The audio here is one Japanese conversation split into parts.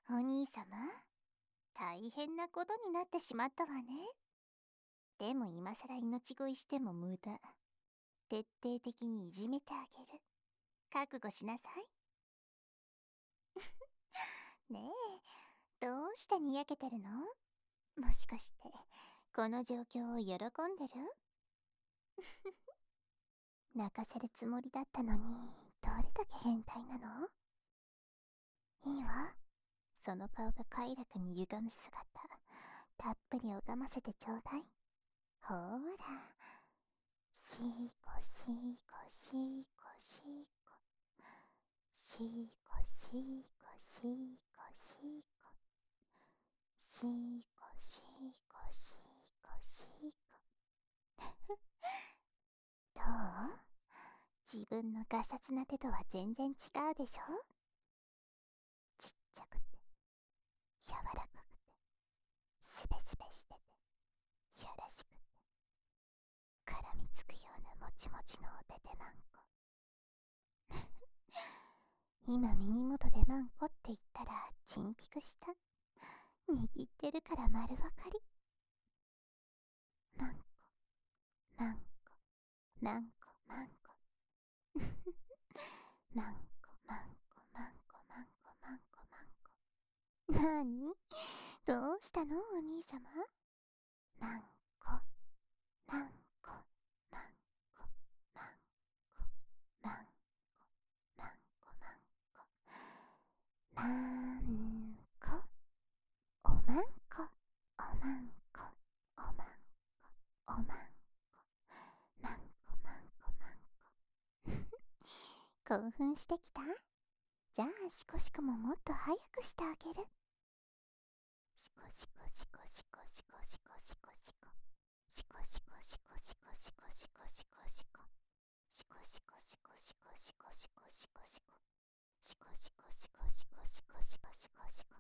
お兄様、大変なことになってしまったわね。でも今さら命乞いしても無駄。徹底的にいじめてあげる。覚悟しなさい。ねえ、どうしてにやけてるの？もしかして、この状況を喜んでる？泣かせるつもりだったのに、どれだけ変態なの？いいわ。その顔が快楽に歪む姿、たっぷり拝ませてちょうだい。ほーら。しーこしーこしーこしーこ。しーこしーこしーこしーこ。しーこしーこしーこしーこ。どう？自分のガサツな手とは全然違うでしょ？ちっちゃくて、柔らかくて、スベスベしてて、いやらしくて、絡みつくようなもちもちのお手手まんこ。今耳元でマンコって言ったらチンピクした。握ってるから丸わかり。マンコ、マンコ、マンコ、マンコ。マンコ、マンコ、マンコ、マンコ、マンコ、マンコ。なーに？どうしたのお兄様？マンコ、マンコ、マンコ、マンコ、マンコ、マンコ、マンコ。マンコ、おまんこ、おまんこ、おまんこ、おまんこ、マンコ、マンコ、マンコ。興奮してきた？じゃあシコシコももっと早くしてあげる。シコシコシコシコシコシコシコシコ。シコシコシコシコシコシコシコシコ。シコシコシコシコシコシコシコシコ。シコシコシコシコシコシコシコシコ。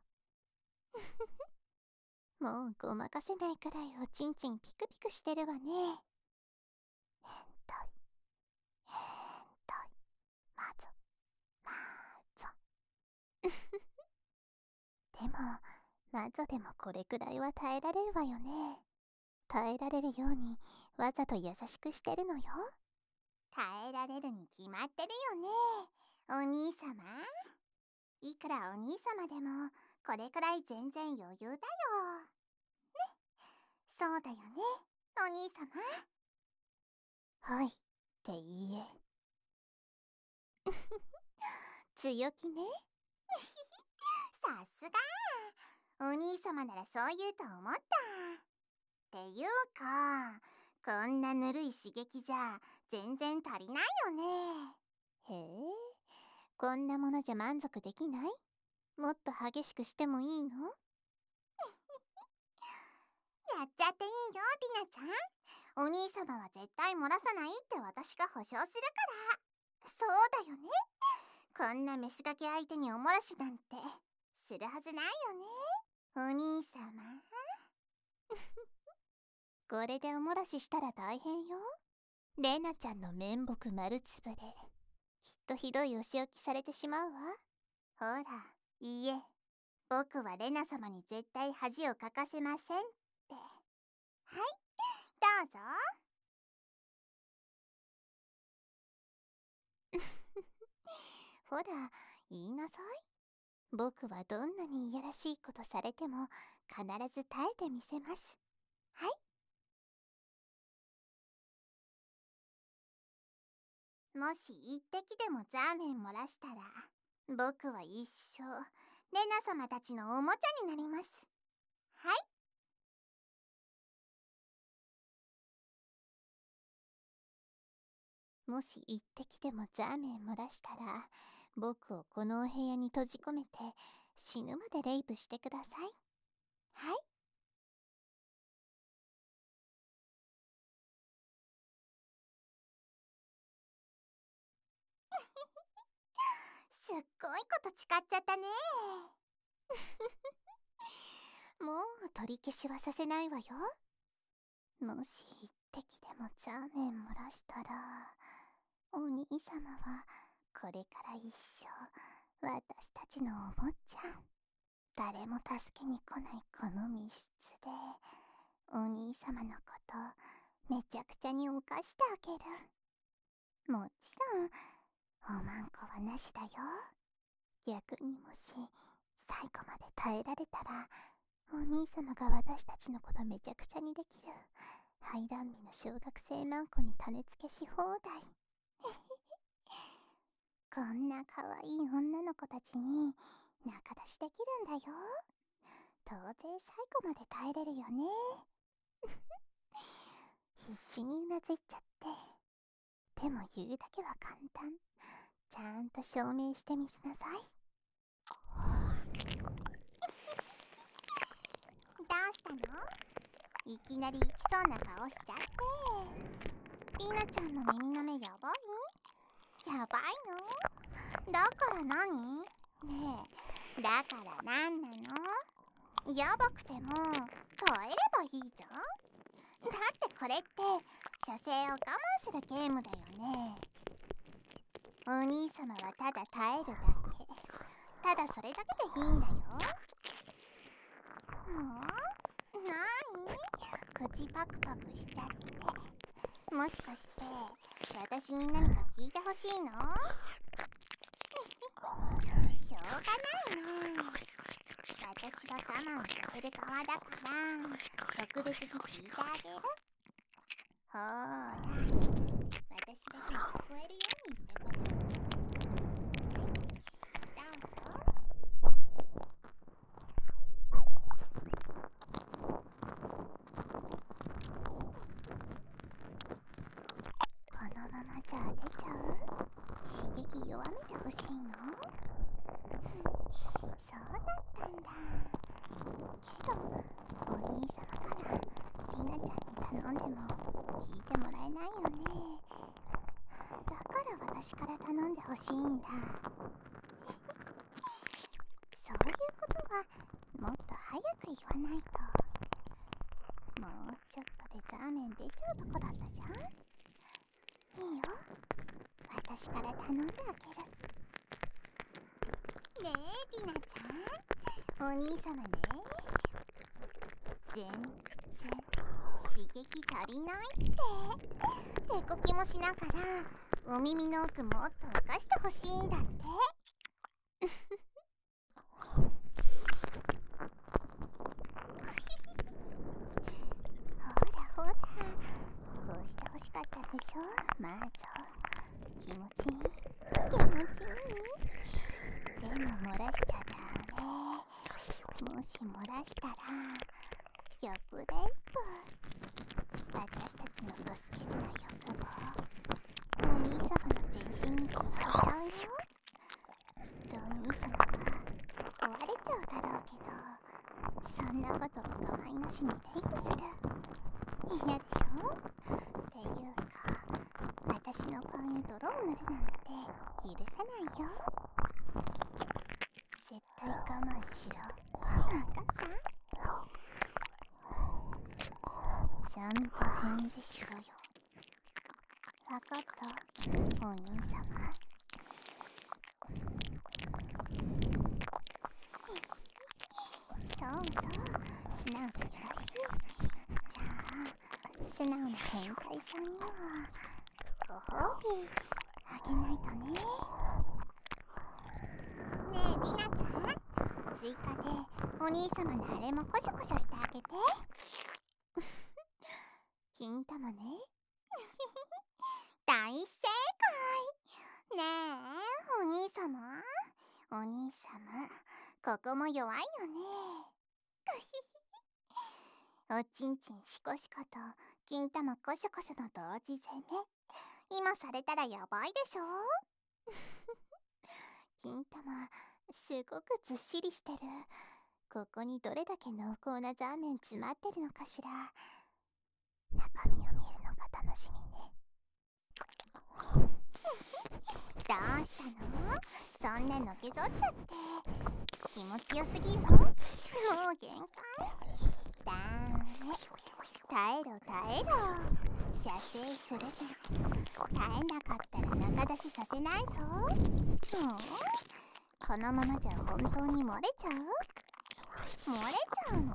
もうごまかせないくらいおちんちんピクピクしてるわね。変態、変態、まず、まず。でも、まずでもこれくらいは耐えられるわよね。耐えられるようにわざと優しくしてるのよ。耐えられるに決まってるよね、お兄様。いくらお兄様でもこれくらい全然余裕だよ。ね、そうだよね、お兄様。はいっていいえ。強気ね。さすが。お兄様ならそう言うと思った。っていうか、こんなぬるい刺激じゃ全然足りないよね。へえ、こんなものじゃ満足できない？もっと激しくしてもいいの？やっちゃっていいよ、ディナちゃん。お兄様は絶対漏らさないって私が保証するから。そうだよね。こんなメスガキ相手にお漏らしなんてするはずないよね、お兄様。これでお漏らししたら大変よ。レナちゃんの面目丸つぶれ。きっとひどいお仕置きされてしまうわ。ほら、いいえ。僕はレナ様に絶対恥をかかせませんって。はい、どうぞ。ほら、言いなさい。僕はどんなにいやらしいことされても必ず耐えてみせます。はい。もし一滴でもザーメン漏らしたら、僕は一生レナ様たちのおもちゃになります。はい。もし一滴でもザーメン漏らしたら、僕をこのお部屋に閉じ込めて死ぬまでレイプしてください。はい。すっごいこと誓っちゃったね。もう取り消しはさせないわよ。もし一滴でもザーメン漏らしたら、お兄様はこれから一生私たちのお坊ちゃん。 誰も助けに来ないこの密室でお兄様のことめちゃくちゃに犯してあげる。もちろんおまんこはなしだよ。逆にもし最後まで耐えられたらお兄様が私たちのことめちゃくちゃにできる排卵日の小学生マンコに種付けし放題。こんな可愛い女の子たちに仲出しできるんだよ。当然最後まで耐えれるよね。必死にうなずいちゃって。でも言うだけは簡単。ちゃんと証明してみせなさい。どうしたの？いきなり行きそうな顔しちゃって。リナちゃんの耳の目やばい？やばいの？だから何？ねえ、だからなんなの？やばくても耐えればいいじゃん。だってこれって射精を我慢するゲームだよね。お兄様はただ耐えるだけ。ただそれだけでいいんだよ。なに？口パクパクしちゃって。もしかして私に何か聞いてほしいの？しょうがないね。私が我慢させる側だから特別に聞いてあげる。ほーら、私だけに聞こえるように言ってこれ。このままじゃ出ちゃう？刺激弱めてほしいの？そうだったんだ。けどお兄様からリナちゃんに頼んでも聞いてもらえないよね。だから私から頼んでほしいんだ。そういうことはもっと早く言わないと。もうちょっとでザーメン出ちゃうとこだったじゃん。いいよ、私から頼んであげる。ねえリナちゃん、お兄様ね、全然刺激足りないって。手こきもしながらお耳の奥もっと浮かしてほしいんだって。ほら、こうして欲しかったでしょ。まず気持ちいい。でも漏らしちゃダメ。もし漏らしたら欲レイプ。私たちのドスケベな欲望お兄様の全身にぶつけちゃうよ。きっとお兄様は壊れちゃうだろうけど、そんなことお構いなしにレイプする。嫌でしょ？っていうか、私の顔に泥を塗るなんて許さないよ。絶対我慢しろ。わかった？ちゃんと返事しろよ。わかった？お兄様。そうそう、素直でよろしい。じゃあ素直な変態さんにはご褒美あげないとね。ねえリナちゃん、追加でお兄様のあれもコショコショしてあげて。金玉ね。大正解。ねえお兄様、お兄様、ここも弱いよね。おちんちんシコシコと金玉コショコショの同時攻め、今されたらやばいでしょ。金玉すごくずっしりしてる。ここにどれだけ濃厚なザーメン詰まってるのかしら。中身を見るのが楽しみね。どうしたの？そんなのけぞっちゃって気持ちよすぎるの？もう限界？ダメ、耐えろ耐えろ。射精するから耐えなかったら中出しさせないぞ。このままじゃ本当に漏れちゃう？ 漏れちゃうの？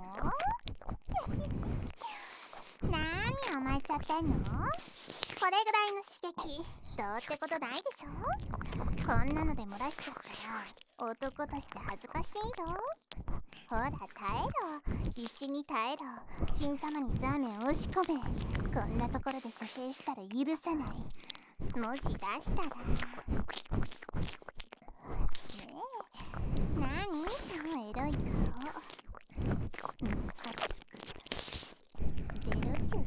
なーに甘えちゃってんの？これぐらいの刺激どうってことないでしょ。こんなので漏らしちゃったら男として恥ずかしいよ。ほら耐えろ、必死に耐えろ。金玉にザーメン押し込め。こんなところで射精したら許さない。もし出したらねえ、なにそのエロい顔。ムカつく。ベロチューさせろ。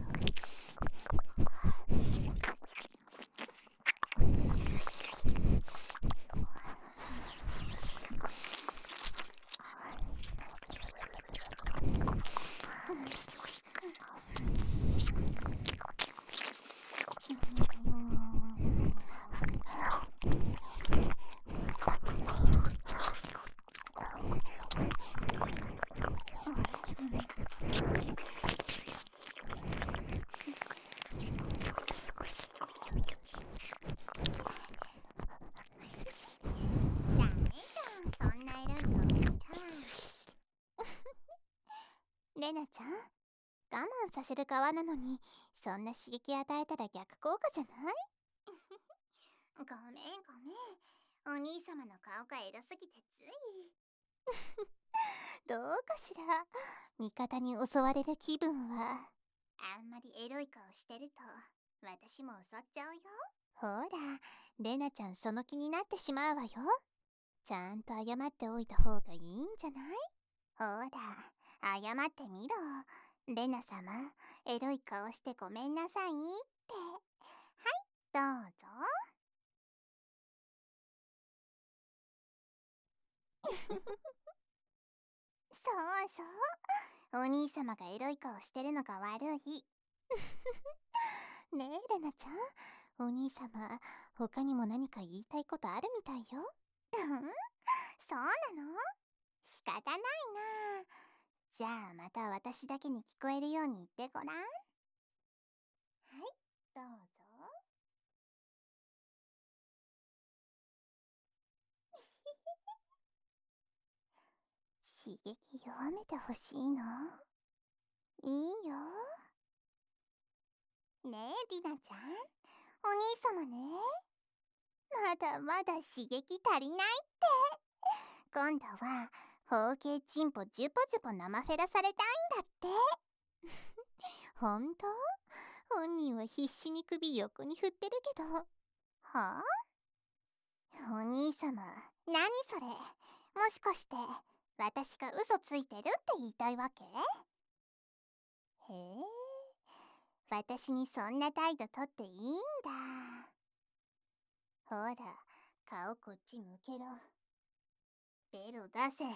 レナちゃん、我慢させる側なのに、そんな刺激与えたら逆効果じゃない？ごめんごめん。お兄様の顔がエロすぎてつい。どうかしら。味方に襲われる気分は。あんまりエロい顔してると、私も襲っちゃうよ。ほら、レナちゃんその気になってしまうわよ。ちゃんと謝っておいた方がいいんじゃない？ほら、謝ってみろ。レナ様、エロい顔してごめんなさいって。はい、どうぞ。そうそう。お兄様がエロい顔してるのが悪い。ねえ、レナちゃん。お兄様、他にも何か言いたいことあるみたいよ。そうなの？仕方ないな。じゃあまた私だけに聞こえるように言ってごらん。はい、どうぞ。刺激弱めてほしいの？いいよ。ねえ、リナちゃん。お兄様ね。まだまだ刺激足りないって。今度は、包茎チンポジュポジュポ生フェラされたいんだって。ほんと？本人は必死に首横に振ってるけど。はあ？お兄様、何それ？もしかして、私が嘘ついてるって言いたいわけ？へえ、私にそんな態度とっていいんだ。ほら、顔こっち向けろ。ベロ出せ。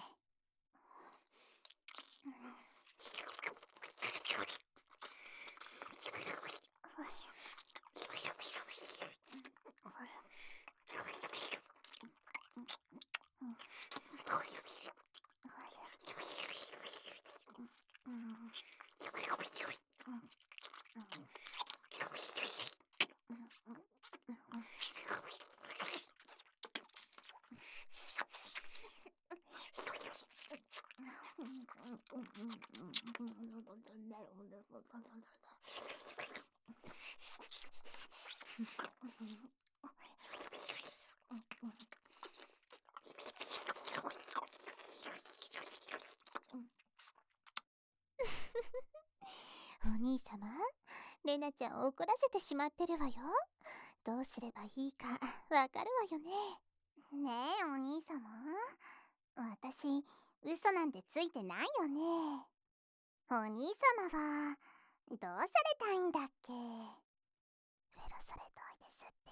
お兄様、レナちゃんを怒らせてしまってるわよ。どうすればいいかわかるわよね。ねえ、お兄様。私、嘘なんてついてないよね。お兄様は、どうされたいんだっけ？フェラされたいですって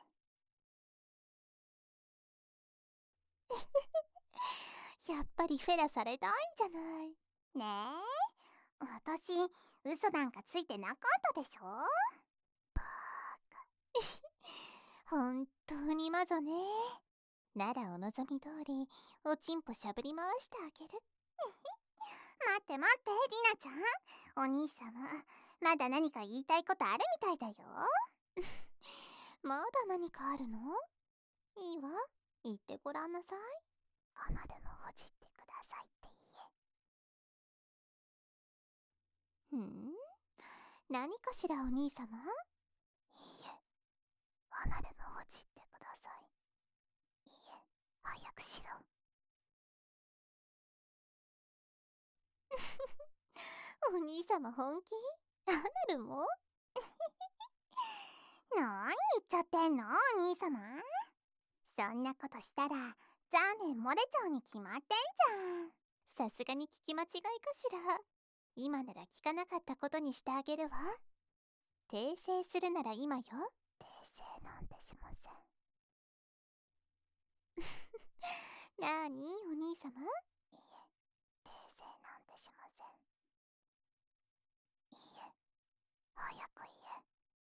言え。やっぱりフェラされたいんじゃない。ねえ、私、嘘なんかついてなかったでしょ？バーカ。本当にマゾね。ならお望み通り、おちんぽしゃぶり回してあげる。待って待って、リナちゃん。お兄様、まだ何か言いたいことあるみたいだよ。まだ何かあるの？いいわ、言ってごらんなさい。アナルもほじってくださいって言え。 何かしらお兄様？いいえ、離れもほじってください。いいえ、早くしろ。お兄様本気？アナルも？何言っちゃってんのお兄様。そんなことしたらザーメン漏れちゃうに決まってんじゃん。さすがに聞き間違いかしら。今なら聞かなかったことにしてあげるわ。訂正するなら今よ。訂正なんてしません。なーにお兄様？いいえ、訂正なんてしません。いいえ、早く言え。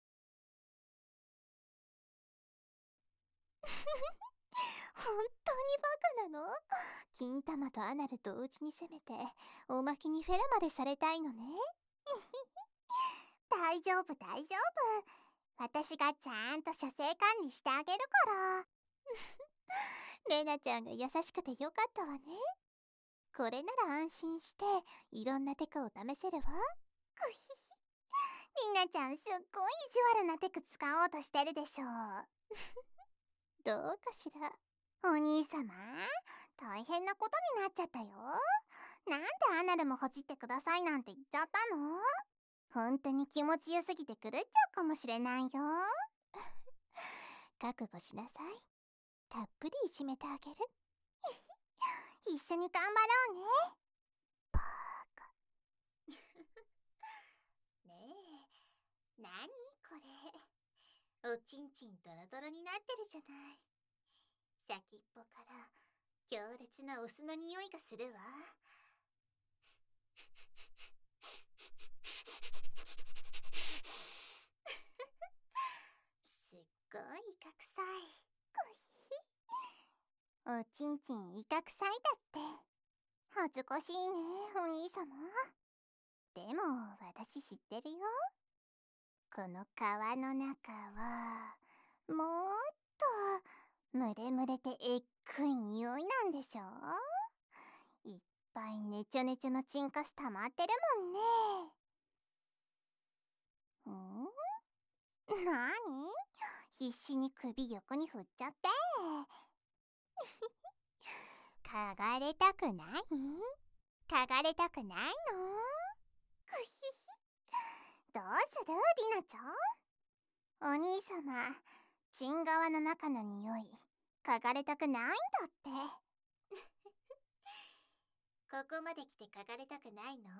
本当にバカなの？金玉とアナル同時に攻めておまけにフェラまでされたいのね。大丈夫大丈夫。私がちゃんと射精管理してあげるから。レナちゃんが優しくてよかったわね。これなら安心していろんなテクを試せるわ。くひひ。りなちゃんすっごい意地悪なテク使おうとしてるでしょ。どうかしら。お兄様、大変なことになっちゃったよ。なんでアナルもほじってくださいなんて言っちゃったの？本当に気持ちよすぎて狂っちゃうかもしれないよ。覚悟しなさい。たっぷりいじめてあげる。一緒に頑張ろうね。バーカ。ねえ、なにこれ。おちんちんドロドロになってるじゃない。先っぽから強烈なお酢の匂いがするわ。すっごいイカ臭い。おちんちんイカ臭いだって。恥ずかしいねお兄様。でも私知ってるよ。この皮の中はもっとムレムレでえっくい匂いなんでしょ？いっぱいネチョネチョのチンカス溜まってるもんね。なに？必死に首横に振っちゃって。嗅がれたくない？嗅がれたくないの？くひひ。どうするりなちゃん？お兄様、チン側の中の匂い嗅がれたくないんだって。ここまで来て嗅がれたくないの？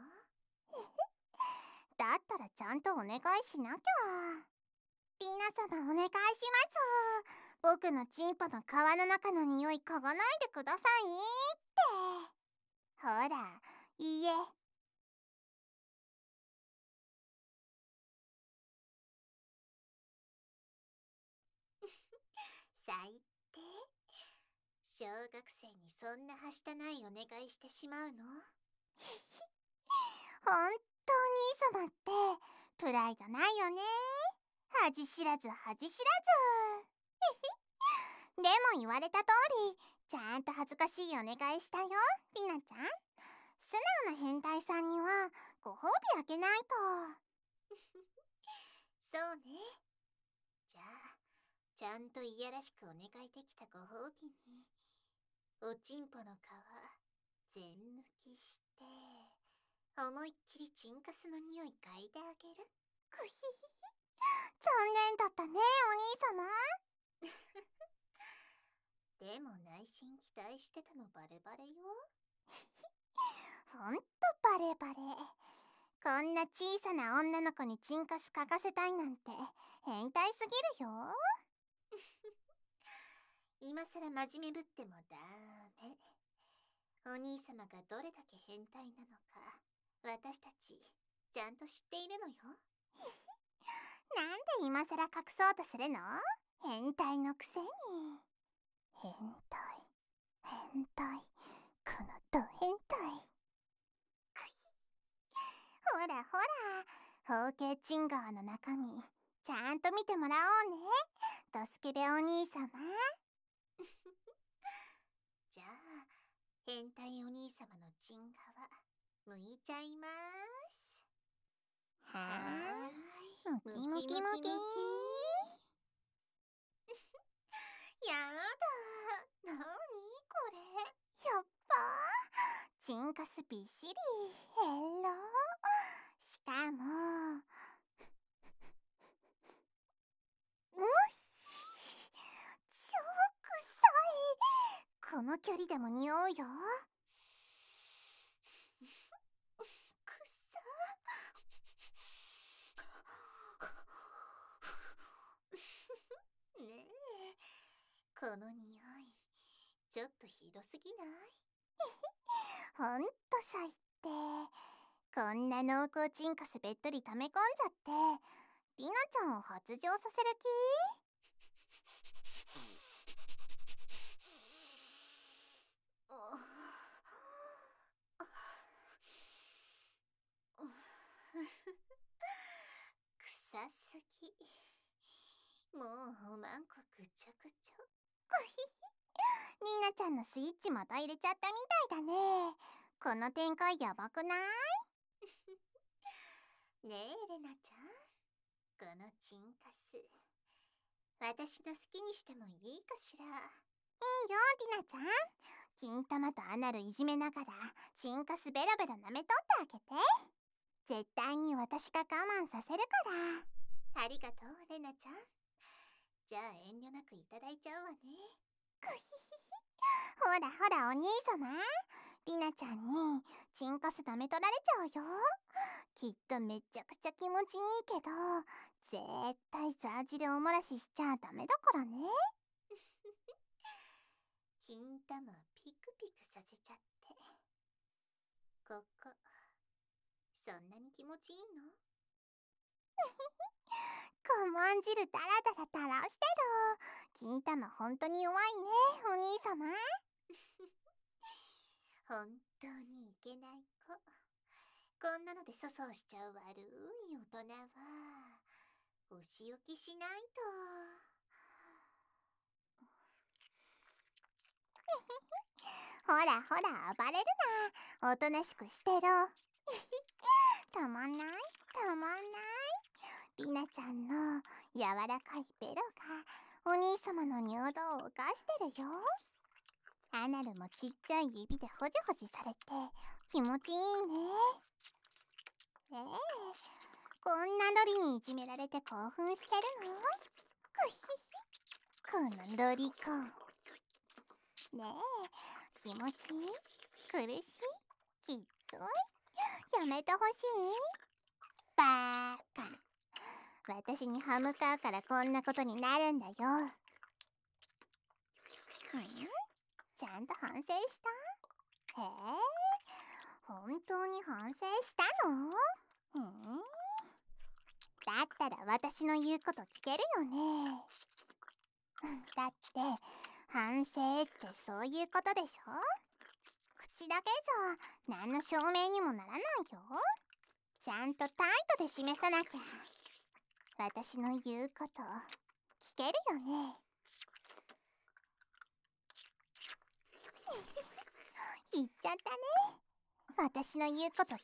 だったらちゃんとお願いしなきゃ。皆様お願いします。僕のチンポの皮の中の匂い嗅がないでくださいって。ほら、いいえ。最低。小学生にそんなはしたないお願いしてしまうの？ほんとお兄様ってプライドないよね。恥知らず恥知らず。でも言われた通りちゃんと恥ずかしいお願いしたよりなちゃん。素直な変態さんにはご褒美あげないと。そうね。じゃあちゃんといやらしくお願いできたご褒美におちんぽの皮全抜きして思いっきりチンカスの匂い嗅いであげる。くひひ。残念だったねお兄様。でも内心期待してたのバレバレよ。ほんとバレバレ。こんな小さな女の子にチンカス嗅がせたいなんて変態すぎるよ。今さら真面目ぶってもダメ。お兄様がどれだけ変態なのか私たちちゃんと知っているのよ。なんで今さら隠そうとするの？変態のくせに。変態変態、このド変態。ほらほら、包茎チンガーの中身ちゃんと見てもらおうねドスケベお兄様。じゃあ変態お兄様のチンガは剥いちゃいます。 はーい。ムキムキムキ。やだ。なにこれ。やっぱチンカスびっしり。ヘロ。しかもむひ、超臭い。この距離でも匂うよ。くさ。ねえ、この匂いちょっとひどすぎない？ほんと最低。こんな濃厚チンカスべっとり溜め込んじゃってリナちゃんを発情させる気？臭すぎ。もうおまんこぐちゃぐちゃ。リナちゃんのスイッチまた入れちゃったみたいだね。この展開やばくない？ねえレナちゃん、このチンカス私の好きにしてもいいかしら？いいよリナちゃん。金玉とアナルいじめながらチンカスベラベラ舐めとってあげて。絶対に私が我慢させるから。ありがとうレナちゃん。じゃあ遠慮なくいただいちゃうわね。くひひひ。ほらほらお兄様、リナちゃんにチンカス舐め取られちゃうよ。きっとめちゃくちゃ気持ちいいけど絶対ザージでお漏らししちゃダメだからね。金玉ピクピクさせちゃって。ここそんなに気持ちいいの？コモン汁ダラダラ垂らしてる。金玉ほんとに弱いねお兄様。本当にいけない子。こんなので粗相しちゃう悪い大人はお仕置きしないと。ほらほら暴れるな。おとなしくしてろ。たまんないたまんない。リナちゃんの柔らかいベロがお兄様の尿道を犯してるよ。アナルもちっちゃい指でホジホジされて気持ちいいね。こんなロリにいじめられて興奮してるの？くひひ。このロリコン。ねえ、気持ちいい？苦しい？きっつい？やめてほしい？バーカ。私に歯向かうからこんなことになるんだよ。ちゃんと反省した？へえ、本当に反省したの？だったら私の言うこと聞けるよね。だって反省ってそういうことでしょ？口だけじゃ何の証明にもならないよ。ちゃんと態度で示さなきゃ私の言うこと聞けるよね。言っちゃったね。私の言うこと聞くって。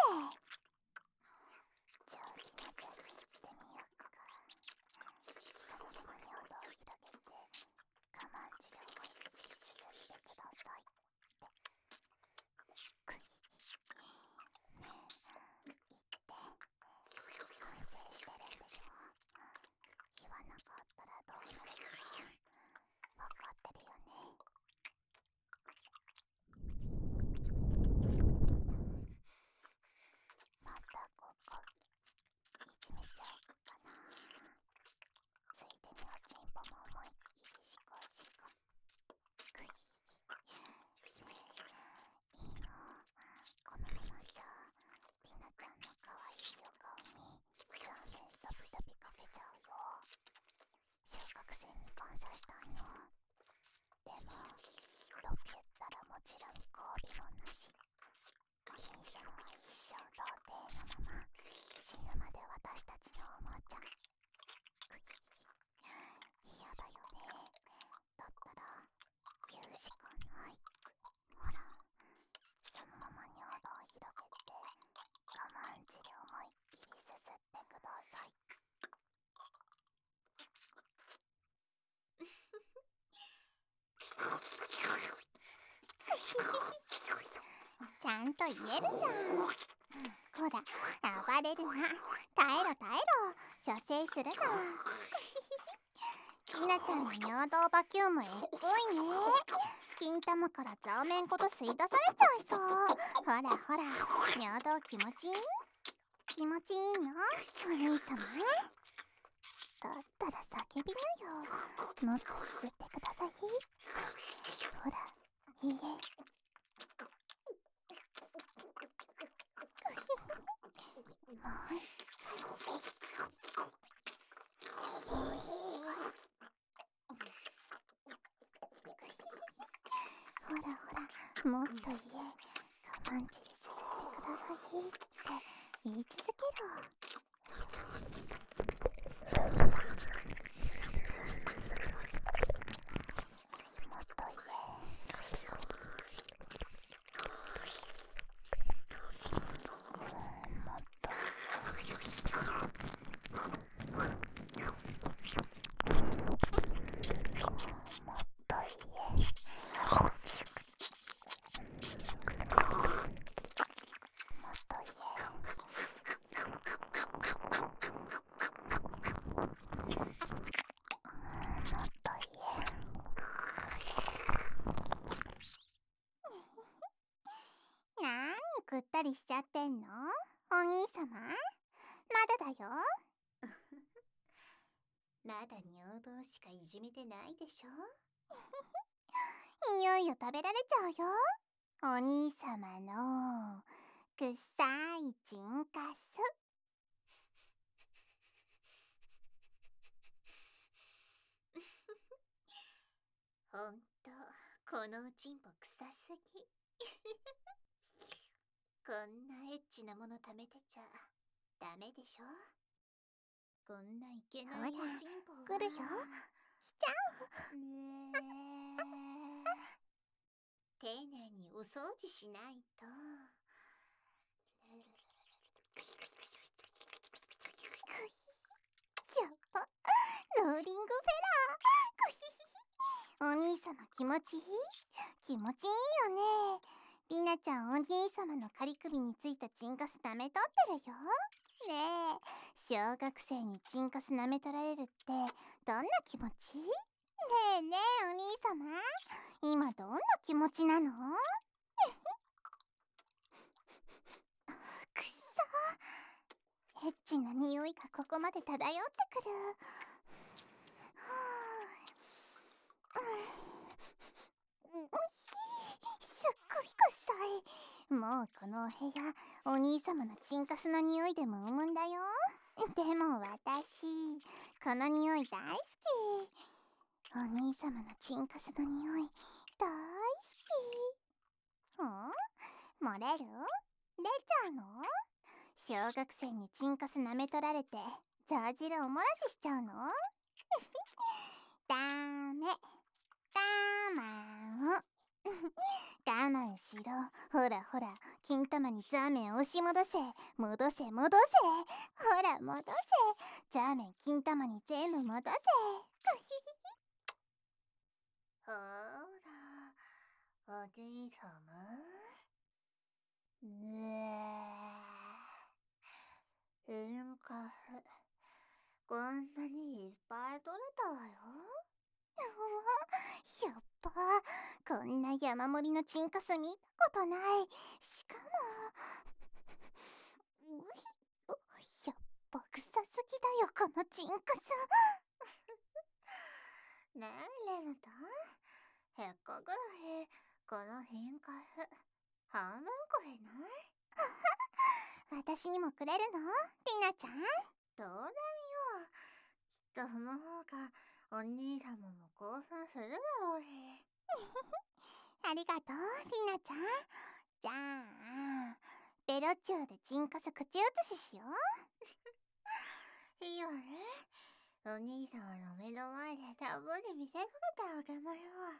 じゃあリナちゃんに言ってみようか。そのまま尿道を広げて我慢汁を一気にすすってくださいって。ねえ、言って反省してるんでしょ？言わなかったらどうなるか分かってるよね。 ゃんと言えるじゃん。ほら、暴れるな。耐えろ耐えろ。射精するな。ひなちゃんの尿道バキュームえっぽいね。金玉からザーメンごと吸い出されちゃいそう。ほらほら、尿道気持ちいい？気持ちいいの？お兄様。だったら叫びなよ。もっとすすってください。ほら、いいえ。もう一回。もう一回。ほらほら、もっと言え。我慢汁すすってくださいって言い続けろ。なーにぐったりしちゃってんの？お兄様？まだだよ。まだ尿道しかいじめてないでしょ。いよいよ食べられちゃうよ。お兄様の臭いチンカス。ほんと、このおちんぽ臭すぎ。こんなエッチなもの貯めてちゃダメでしょ。こんないけないおちんぽが来るよ。来ちゃう。丁寧にお掃除しないと。やっぱローリングフェラー。お兄様気持ちいい？気持ちいいよね。りなちゃんお兄様の仮首についたチンカス舐めとってるよ。ねえ、小学生にチンカス舐め取られるってどんな気持ち？ねえねえお兄様、今どんな気持ちなの？くっそ、エッチな匂いがここまで漂ってくる。すっごい臭い。もうこのお部屋、お兄様のチンカスの匂いでも生むんだよ。でも私、この匂い大好き。お兄様のチンカスの匂い大好き。漏れる？出ちゃうの？小学生にチンカス舐め取られてザー汁お漏らししちゃうの？ダメ。我慢。我慢しろ。ほらほら、金玉にザーメン押し戻せ。戻せ戻せ。ほら戻せ。ザーメン金玉に全部戻せ。ほら、お兄様。うんかふ。こんなにいっぱい取れたわよ。やっぱこんな山盛りのチンカス見たことない。しかもやっぱ臭すぎだよこのチンカス。ねえレナタ、せっかくだしこの変化半分こへない？私にもくれるの？りなちゃん。当然よ。きっとその方がお兄様も興奮するだろうし。ありがとうりなちゃん。じゃあベロチューでチンカス口移ししよう。いいわね。お兄様の目の前でたっぷり見せかけてあげましょう。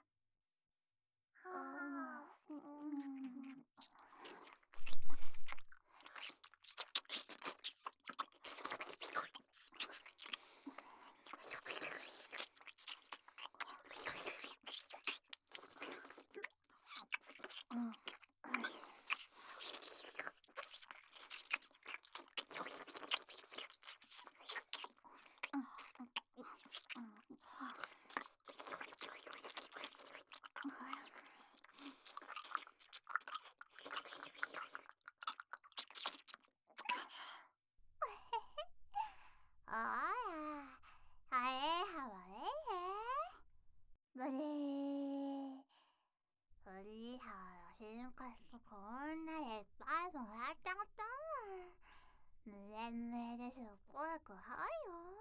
進化してこんなにいっぱいもらっちゃった。無縁無縁ですっごい怖いよ。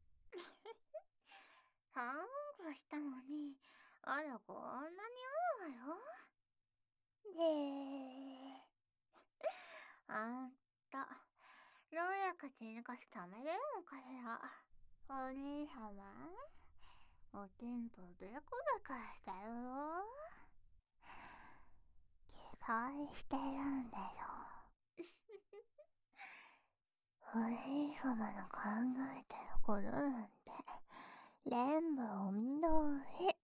ハングしたのに、あらこんなにあるわよ。で、あんた、どうやか進化して食べれるのかしら。お兄様、おてんとベコベコしてるよ。期待してるんだよ。お兄様の考えてることなんて、全部お見通り。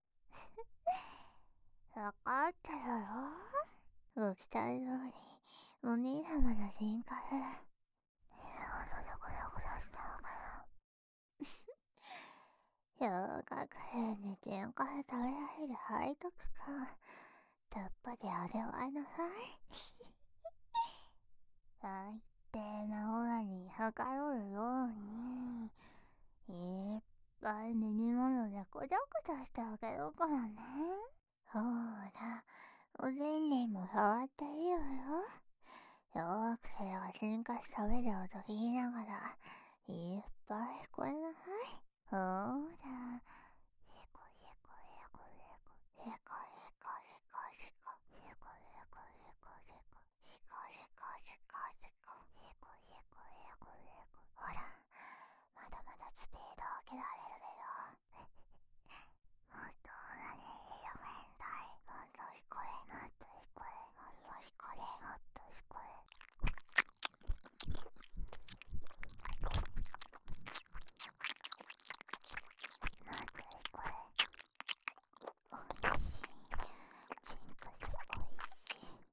わかってるよ。ご期待通り、お兄様の人格、ほどでこよこよしたのかよ。小学生に人格食べられる背徳感、たっぷり味わいなさい。最低なオラにはかどるように、いっぱいミニモノでこちょこちょしてあげるからね。ほら、おぜんりんも触っていいわよ。小学生が進化し食べる音聞きながら、いっぱいこれなさい。ほら、ひこひこひこひこ、ひこひこひこひこ、ひこひこひこひこ、ひこひこひこひこ、ひこひこひこひこ。ほら、まだまだスピードを上げられるでよ。もっとほらね、広めんたい。もっとひこれ、もっとひこれ、もっとひこれ、もっとひこれ。なんでこれおいしい。チンカスおいしい。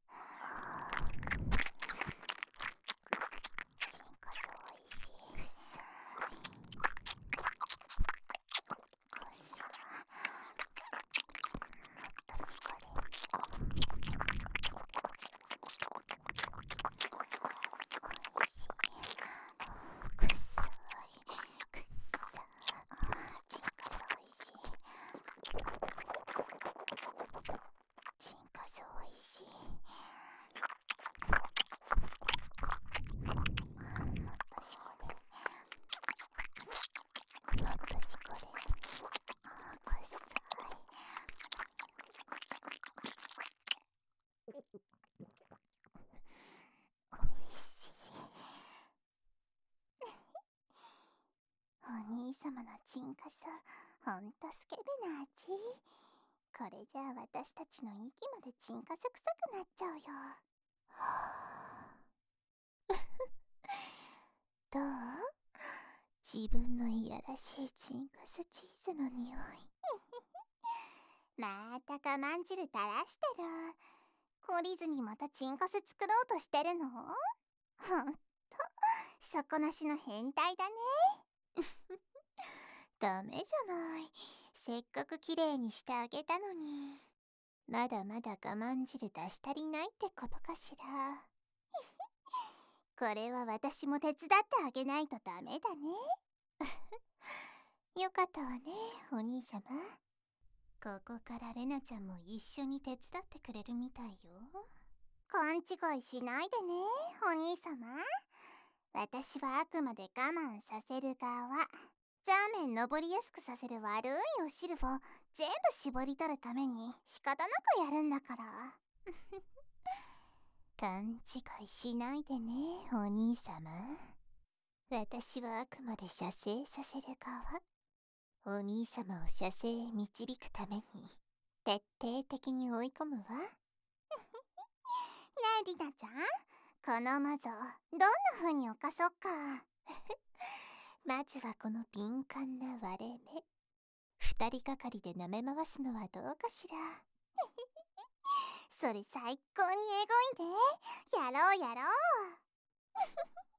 チンカスおいしい。くっさい。くっさい。もっとしこれ。おいしい。くっさい。くっさい。チンカスおいしい。チンカスおいしい。もっとしこれ。もっとしこれ。くっさい。おいしい。お兄様のチンカス、ほんとスケベな味。これじゃあ私たちの息までチンカス臭くなっちゃうよ。はぁどう？自分のいやらしいチンカスチーズの匂い。また我慢汁垂らしてる。懲りずにまたチンカス作ろうとしてるの？ほんと、底なしの変態だね。ダメじゃない。せっかく綺麗にしてあげたのに。まだまだ我慢汁出し足りないってことかしら。これは私も手伝ってあげないとダメだね。よかったわね、お兄様。ここからレナちゃんも一緒に手伝ってくれるみたいよ。勘違いしないでね、お兄様。私はあくまで我慢させる側。ザーメン登りやすくさせる悪いお汁を全部絞り取るために仕方なくやるんだから。勘違いしないでね、お兄様。私はあくまで射精させる側。お兄様を射精へ導くために徹底的に追い込むわ。ねえリナちゃん、この魔女どんな風に犯そうか。まずはこの敏感な割れ目、二人がかりで舐め回すのはどうかしら。それ最高にエゴいね。やろうやろう。